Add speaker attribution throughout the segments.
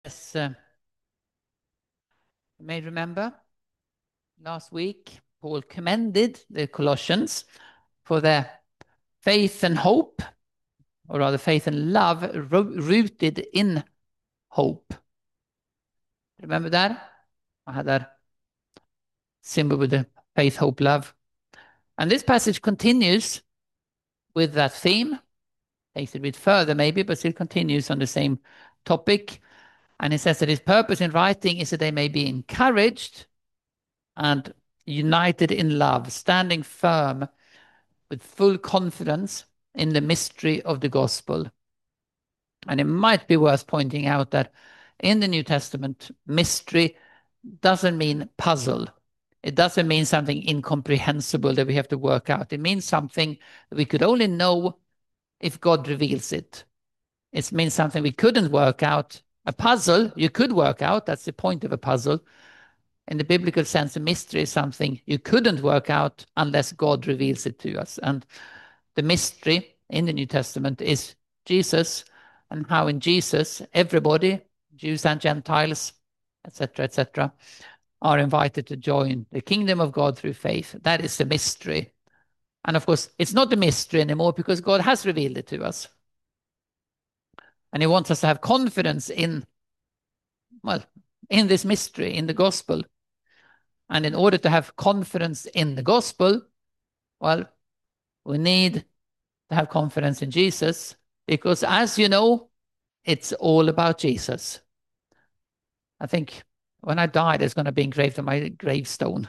Speaker 1: Yes, you may remember last week, Paul commended the Colossians for their faith and hope, or rather faith and love rooted in hope. Remember that? I had that symbol with the faith, hope, love. And this passage continues with that theme, takes it a bit further maybe, but still continues on the same topic. And it says that his purpose in writing is that they may be encouraged and united in love, standing firm with full confidence in the mystery of the gospel. And it might be worth pointing out that in the New Testament, mystery doesn't mean puzzle. It doesn't mean something incomprehensible that we have to work out. It means something that we could only know if God reveals it. It means something we couldn't work out. A puzzle you could work out. That's the point of a puzzle. In the biblical sense, a mystery is something you couldn't work out unless God reveals it to us. And the mystery in the New Testament is Jesus, and how in Jesus, everybody, Jews and Gentiles, etc., are invited to join the kingdom of God through faith. That is the mystery. And of course, it's not a mystery anymore because God has revealed it to us. And he wants us to have confidence in this mystery, in the gospel. And in order to have confidence in the gospel, we need to have confidence in Jesus, because as you know, it's all about Jesus. I think when I die, there's going to be engraved on my gravestone.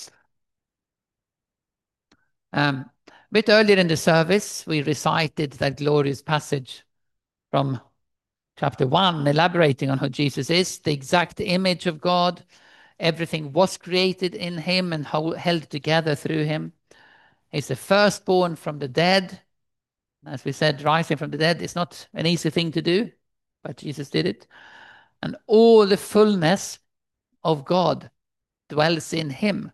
Speaker 1: A bit earlier in the service, we recited that glorious passage from chapter 1, elaborating on who Jesus is, the exact image of God. Everything was created in him and held together through him. He's the firstborn from the dead. As we said, rising from the dead is not an easy thing to do, but Jesus did it. And all the fullness of God dwells in him.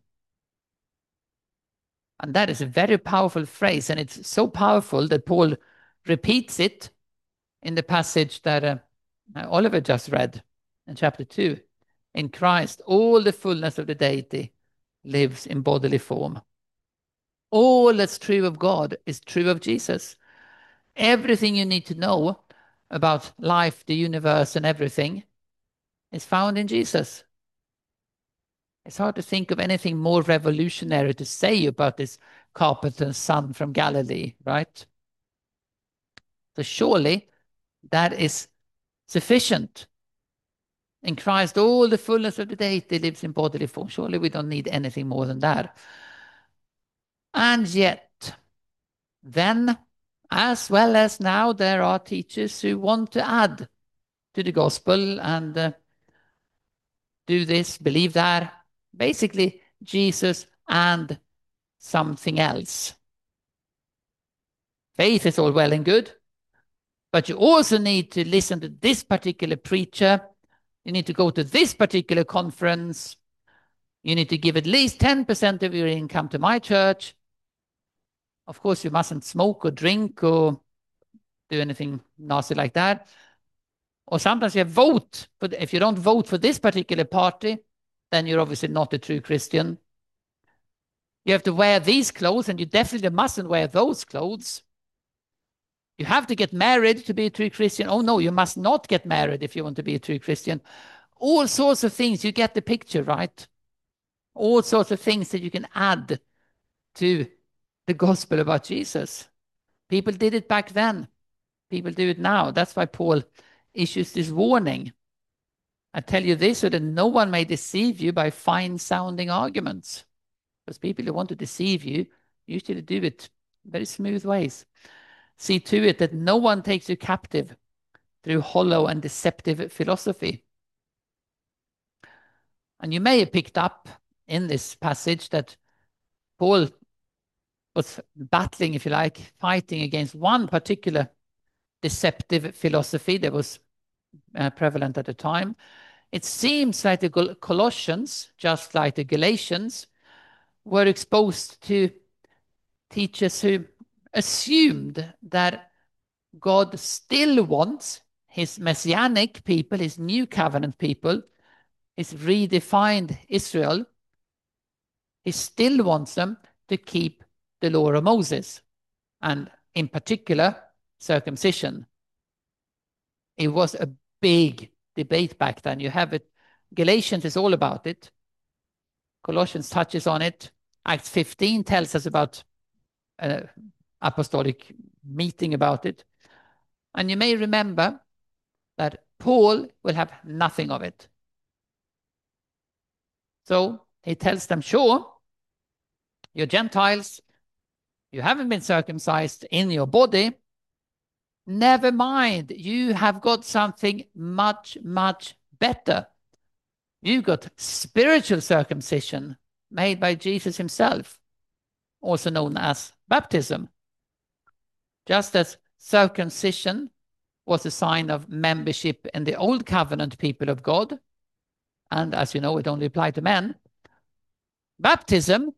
Speaker 1: And that is a very powerful phrase. And it's so powerful that Paul repeats it in the passage that Oliver just read in chapter 2. In Christ, all the fullness of the deity lives in bodily form. All that's true of God is true of Jesus. Everything you need to know about life, the universe, and everything is found in Jesus. It's hard to think of anything more revolutionary to say about this carpenter's son from Galilee, right? So surely that is sufficient. In Christ, all the fullness of the deity lives in bodily form. Surely we don't need anything more than that. And yet, then, as well as now, there are teachers who want to add to the gospel and do this, believe that. Basically, Jesus and something else. Faith is all well and good, but you also need to listen to this particular preacher. You need to go to this particular conference. You need to give at least 10% of your income to my church. Of course, you mustn't smoke or drink or do anything nasty like that. Or sometimes you vote. But if you don't vote for this particular party, then you're obviously not a true Christian. You have to wear these clothes, and you definitely mustn't wear those clothes. You have to get married to be a true Christian. Oh, no, you must not get married if you want to be a true Christian. All sorts of things. You get the picture, right? All sorts of things that you can add to the gospel about Jesus. People did it back then. People do it now. That's why Paul issues this warning. I tell you this so that no one may deceive you by fine-sounding arguments. Because people who want to deceive you usually do it in very smooth ways. See to it that no one takes you captive through hollow and deceptive philosophy. And you may have picked up in this passage that Paul was battling, if you like, fighting against one particular deceptive philosophy that was prevalent at the time. It seems like the Colossians, just like the Galatians, were exposed to teachers who assumed that God still wants his messianic people, his new covenant people, his redefined Israel, he still wants them to keep the law of Moses, and in particular, circumcision. It was a big debate back then. You have it, Galatians is all about it. Colossians touches on it. Acts 15 tells us about an apostolic meeting about it. And you may remember that Paul will have nothing of it. So he tells them, sure, you're Gentiles, you haven't been circumcised in your body. Never mind, you have got something much, much better. You got spiritual circumcision made by Jesus himself, also known as baptism. Just as circumcision was a sign of membership in the old covenant people of God, and as you know, it only applied to men, baptism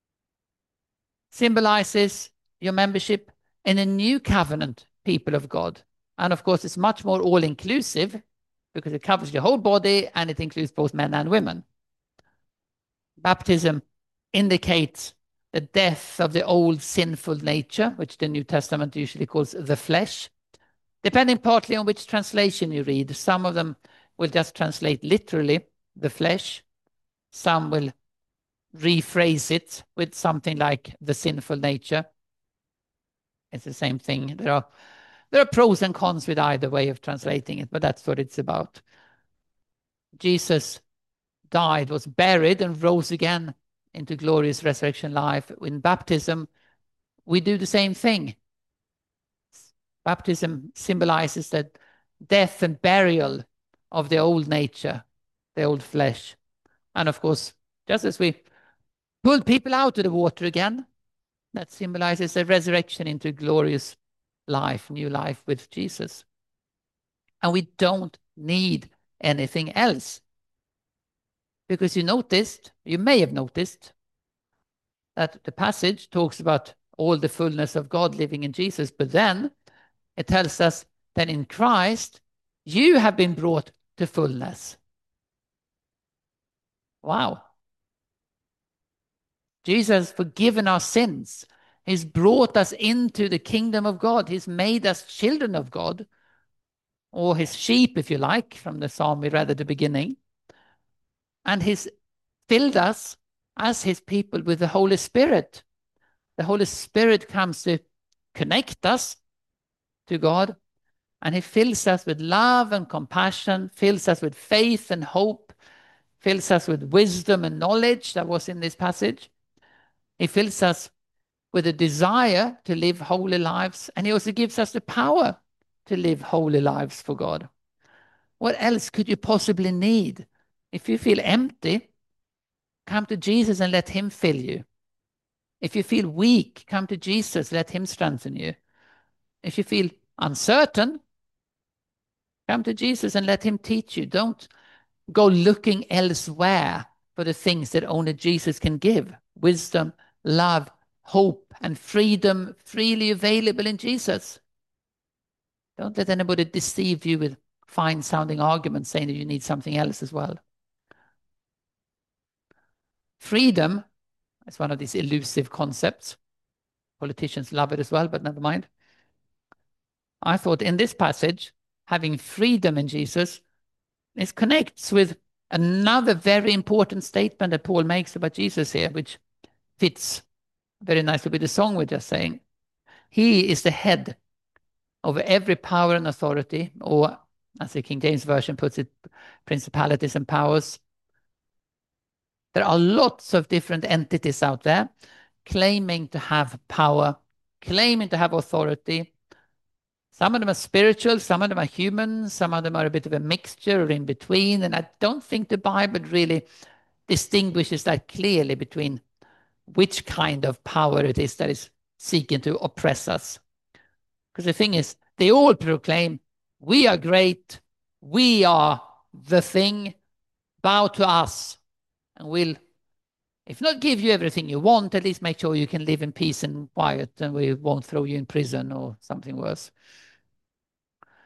Speaker 1: symbolizes your membership in a new covenant people of God. And of course, it's much more all-inclusive because it covers your whole body and it includes both men and women. Baptism indicates the death of the old sinful nature, which the New Testament usually calls the flesh. Depending partly on which translation you read, some of them will just translate literally the flesh. Some will rephrase it with something like the sinful nature. It's the same thing. There are pros and cons with either way of translating it, but that's what it's about. Jesus died, was buried, and rose again into glorious resurrection life. In baptism, we do the same thing. Baptism symbolizes the death and burial of the old nature, the old flesh. And of course, just as we pull people out of the water again, that symbolizes a resurrection into glorious life, new life with Jesus. And we don't need anything else. Because you may have noticed, that the passage talks about all the fullness of God living in Jesus, but then it tells us that in Christ, you have been brought to fullness. Wow. Jesus has forgiven our sins. He's brought us into the kingdom of God. He's made us children of God, or his sheep, if you like, from the psalm we read at the beginning. And he's filled us as his people with the Holy Spirit. The Holy Spirit comes to connect us to God, and he fills us with love and compassion, fills us with faith and hope, fills us with wisdom and knowledge that was in this passage. He fills us with a desire to live holy lives, and he also gives us the power to live holy lives for God. What else could you possibly need? If you feel empty, come to Jesus and let him fill you. If you feel weak, come to Jesus, let him strengthen you. If you feel uncertain, come to Jesus and let him teach you. Don't go looking elsewhere for the things that only Jesus can give. Wisdom, love, hope, and freedom freely available in Jesus. Don't let anybody deceive you with fine-sounding arguments saying that you need something else as well. Freedom is one of these elusive concepts. Politicians love it as well, but never mind. I thought in this passage, having freedom in Jesus, this connects with another very important statement that Paul makes about Jesus here, which fits very nicely with the song we're just saying. He is the head over every power and authority, or as the King James Version puts it, principalities and powers. There are lots of different entities out there claiming to have power, claiming to have authority. Some of them are spiritual, some of them are human, some of them are a bit of a mixture or in between. And I don't think the Bible really distinguishes that clearly between which kind of power it is that is seeking to oppress us. Because the thing is, they all proclaim, we are great, we are the thing, bow to us, and we'll, if not give you everything you want, at least make sure you can live in peace and quiet, and we won't throw you in prison or something worse.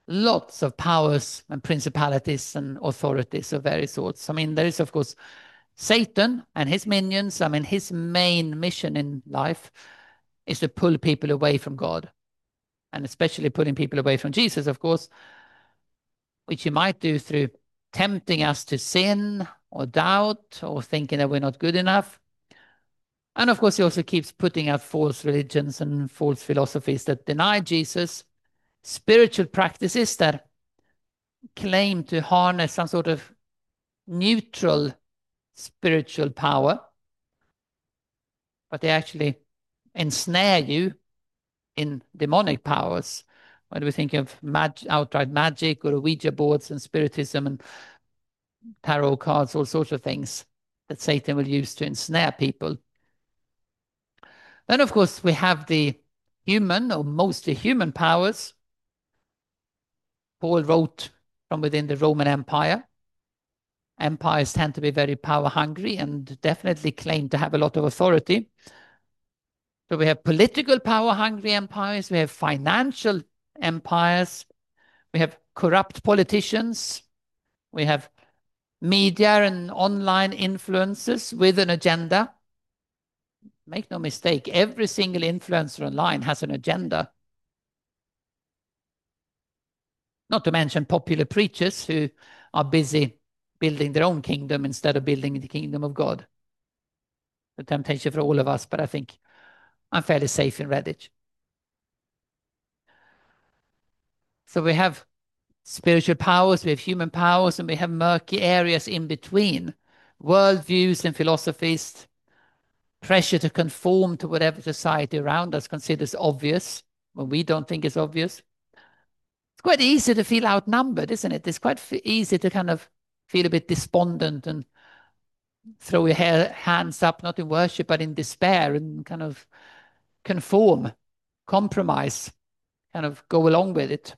Speaker 1: lots of powers and principalities and authorities of various sorts. I mean, there is, of course, Satan and his minions. I mean, his main mission in life is to pull people away from God, and especially pulling people away from Jesus, of course, which he might do through tempting us to sin or doubt or thinking that we're not good enough. And of course, he also keeps putting out false religions and false philosophies that deny Jesus, spiritual practices that claim to harness some sort of neutral spiritual power, but they actually ensnare you in demonic powers. When we think of outright magic or Ouija boards and spiritism and tarot cards, all sorts of things that Satan will use to ensnare people. Then, of course, we have the human or mostly human powers. Paul wrote from within the Roman Empire. Empires tend to be very power hungry and definitely claim to have a lot of authority. So we have political power hungry empires, we have financial empires, we have corrupt politicians, we have media and online influencers with an agenda. Make no mistake, every single influencer online has an agenda. Not to mention popular preachers who are busy building their own kingdom instead of building the kingdom of God. The temptation for all of us, but I think I'm fairly safe in Redditch. So we have spiritual powers, we have human powers, and we have murky areas in between. Worldviews and philosophies, pressure to conform to whatever society around us considers obvious when we don't think it's obvious. It's quite easy to feel outnumbered, isn't it? It's quite easy to kind of feel a bit despondent and throw your hands up, not in worship, but in despair, and kind of conform, compromise, kind of go along with it.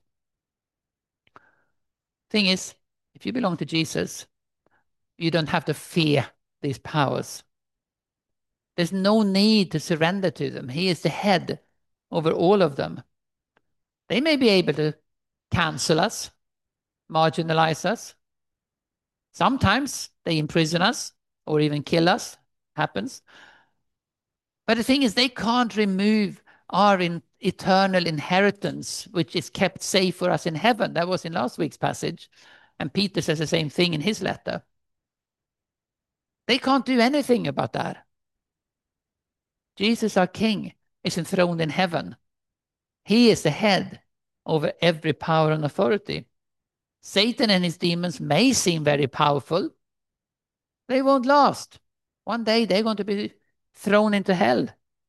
Speaker 1: Thing is, if you belong to Jesus, you don't have to fear these powers. There's no need to surrender to them. He is the head over all of them. They may be able to cancel us, marginalize us. Sometimes they imprison us or even kill us. Happens. But the thing is, they can't remove our eternal inheritance, which is kept safe for us in heaven. That was in last week's passage. And Peter says the same thing in his letter. They can't do anything about that. Jesus, our King, is enthroned in heaven. He is the head over every power and authority. Satan and his demons may seem very powerful. They won't last. One day they're going to be thrown into hell,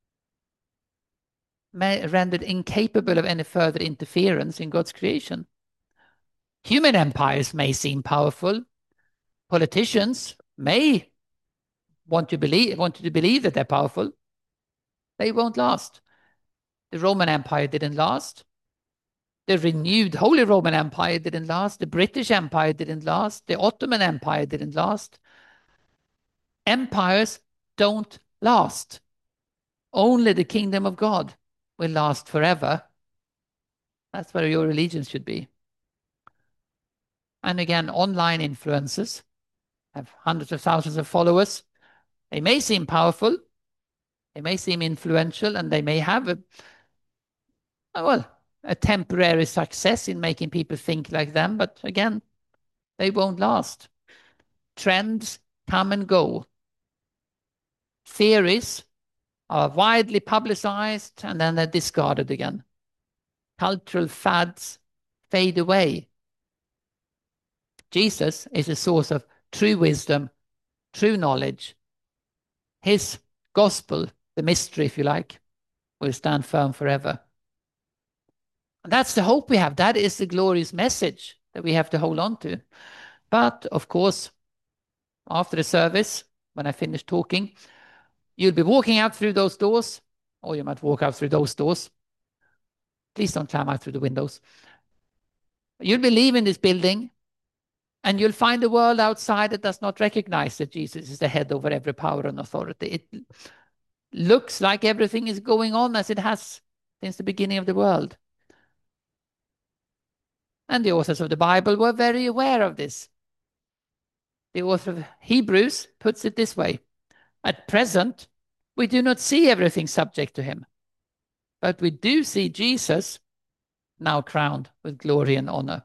Speaker 1: rendered incapable of any further interference in God's creation. Human empires may seem powerful. Politicians may want you to believe that they're powerful. They won't last. The Roman Empire didn't last. The renewed Holy Roman Empire didn't last. The British Empire didn't last. The Ottoman Empire didn't last. Empires don't last. Only the kingdom of God will last forever. That's where your allegiance should be. And again, online influencers have hundreds of thousands of followers. They may seem powerful, they may seem influential, and they may have a temporary success in making people think like them, but again, they won't last. Trends come and go. Theories are widely publicized and then they're discarded again. Cultural fads fade away. Jesus is a source of true wisdom, true knowledge. His gospel, the mystery, if you like, will stand firm forever. And that's the hope we have. That is the glorious message that we have to hold on to. But of course, after the service, when I finish talking, you'll be walking out through those doors, or you might walk out through those doors. Please don't climb out through the windows. You'll be leaving this building, and you'll find a world outside that does not recognize that Jesus is the head over every power and authority. It looks like everything is going on as it has since the beginning of the world. And the authors of the Bible were very aware of this. The author of Hebrews puts it this way: at present, we do not see everything subject to him, but we do see Jesus now crowned with glory and honor.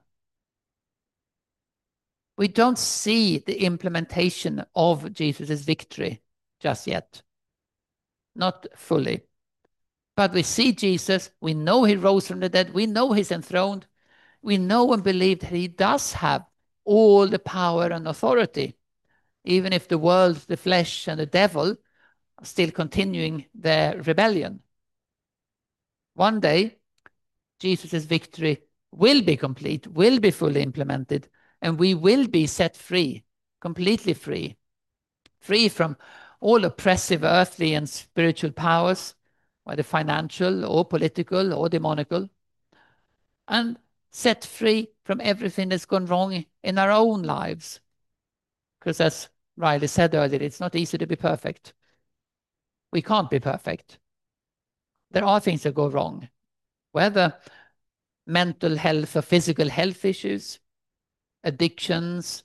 Speaker 1: We don't see the implementation of Jesus' victory just yet. Not fully. But we see Jesus. We know he rose from the dead. We know he's enthroned. We know and believe that he does have all the power and authority, even if the world, the flesh, and the devil are still continuing their rebellion. One day, Jesus' victory will be complete, will be fully implemented, and we will be set free, completely free, free from all oppressive earthly and spiritual powers, whether financial or political or demonical, and set free from everything that's gone wrong in our own lives. Because as Riley said earlier, it's not easy to be perfect. We can't be perfect. There are things that go wrong, whether mental health or physical health issues, addictions,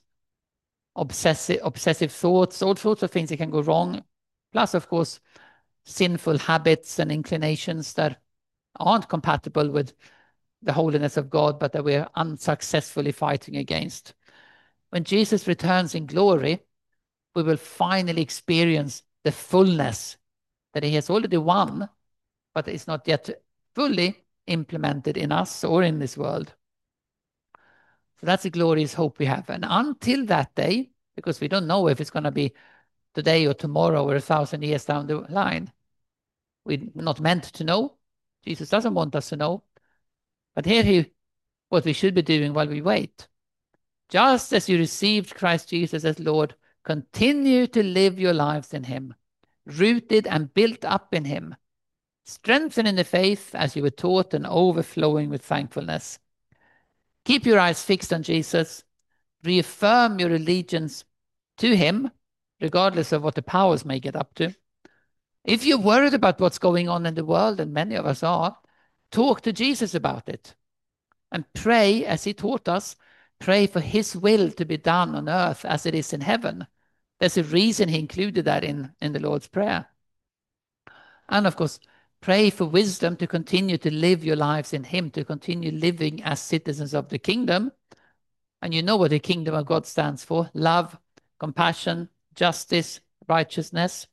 Speaker 1: obsessive thoughts, all sorts of things that can go wrong. Plus, of course, sinful habits and inclinations that aren't compatible with the holiness of God, but that we're unsuccessfully fighting against. When Jesus returns in glory, we will finally experience the fullness that he has already won, but it's not yet fully implemented in us or in this world. So that's a glorious hope we have. And until that day, because we don't know if it's going to be today or tomorrow or 1,000 years down the line, we're not meant to know. Jesus doesn't want us to know. But here what we should be doing while we wait. Just as you received Christ Jesus as Lord, continue to live your lives in him, rooted and built up in him, strengthened in the faith as you were taught and overflowing with thankfulness. Keep your eyes fixed on Jesus. Reaffirm your allegiance to him, regardless of what the powers may get up to. If you're worried about what's going on in the world, and many of us are, talk to Jesus about it. And pray, as he taught us, pray for his will to be done on earth as it is in heaven. There's a reason he included that in the Lord's Prayer. And of course, pray for wisdom to continue to live your lives in him, to continue living as citizens of the kingdom. And you know what the kingdom of God stands for: love, compassion, justice, righteousness.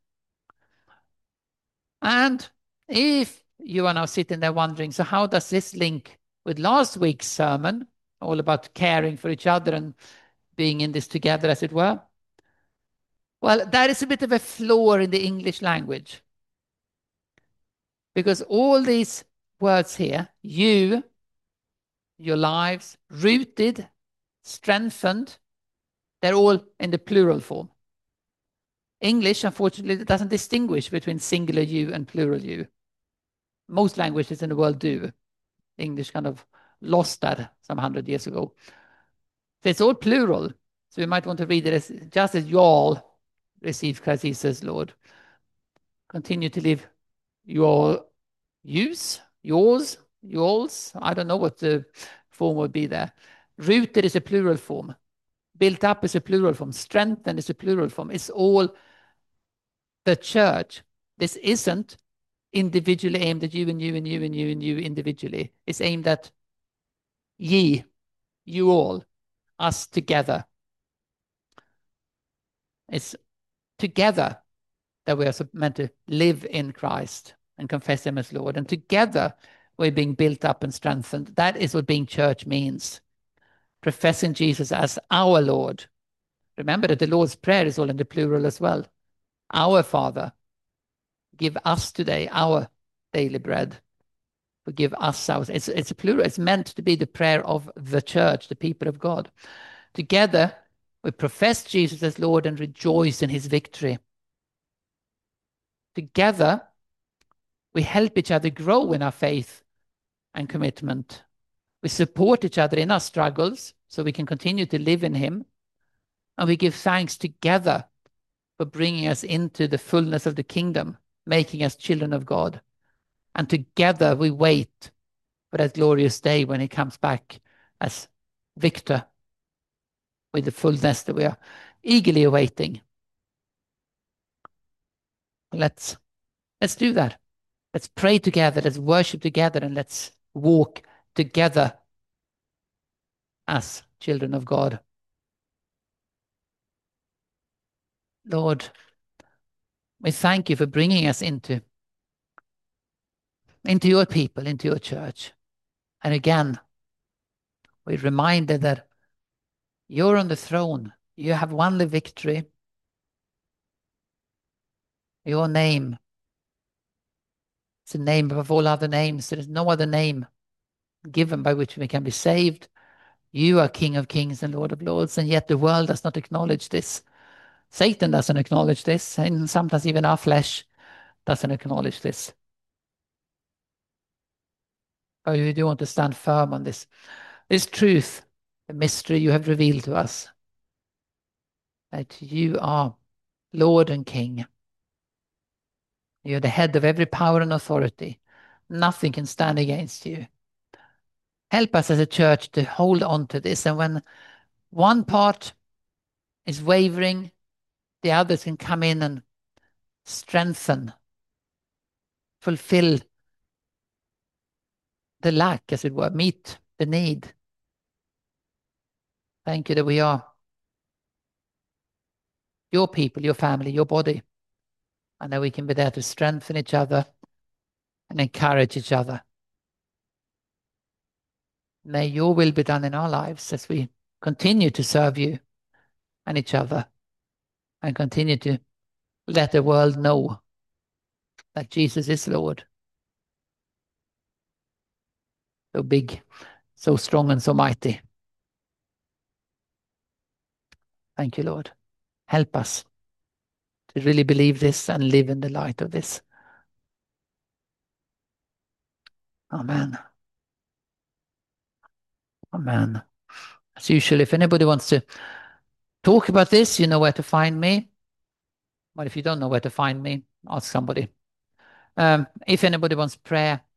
Speaker 1: And if you are now sitting there wondering, so how does this link with last week's sermon, all about caring for each other and being in this together, as it were? Well, that is a bit of a flaw in the English language. Because all these words here, you, your lives, rooted, strengthened, they're all in the plural form. English, unfortunately, doesn't distinguish between singular you and plural you. Most languages in the world do. English kind of lost that some 100 years ago. So it's all plural. So we might want to read it as just as you all received Christ Jesus, Lord. Continue to live your use, yours, I don't know what the form would be there. Rooted is a plural form. Built up is a plural form. Strengthened is a plural form. It's all the church. This isn't individually aimed at you and you and you and you and you individually. It's aimed at ye, you all, us together. It's together that we are meant to live in Christ and confess him as Lord. And together we're being built up and strengthened. That is what being church means. Professing Jesus as our Lord. Remember that the Lord's Prayer is all in the plural as well. Our Father, give us today our daily bread. Forgive us ours. It's a plural. It's meant to be the prayer of the church, the people of God. Together, we profess Jesus as Lord and rejoice in his victory. Together, we help each other grow in our faith and commitment. We support each other in our struggles so we can continue to live in him. And we give thanks together for bringing us into the fullness of the kingdom, making us children of God. And together we wait for that glorious day when he comes back as victor with the fullness that we are eagerly awaiting. Let's do that. Let's pray together, let's worship together, and let's walk together as children of God. Lord, we thank you for bringing us into your people, into your church. And again, we're reminded that you're on the throne. You have won the victory. Your name is the name above all other names. There is no other name given by which we can be saved. You are King of kings and Lord of lords, and yet the world does not acknowledge this. Satan doesn't acknowledge this, and sometimes even our flesh doesn't acknowledge this. But we do want to stand firm on this truth, the mystery you have revealed to us, that you are Lord and King. You're the head of every power and authority. Nothing can stand against you. Help us as a church to hold on to this. And when one part is wavering, the others can come in and strengthen, fulfill the lack, as it were, meet the need. Thank you that we are your people, your family, your body, and that we can be there to strengthen each other and encourage each other. May your will be done in our lives as we continue to serve you and each other and continue to let the world know that Jesus is Lord. So big, so strong, and so mighty. Thank you, Lord. Help us to really believe this and live in the light of this. Amen. Amen. As usual, if anybody wants to talk about this, you know where to find me. But if you don't know where to find me, ask somebody. If anybody wants prayer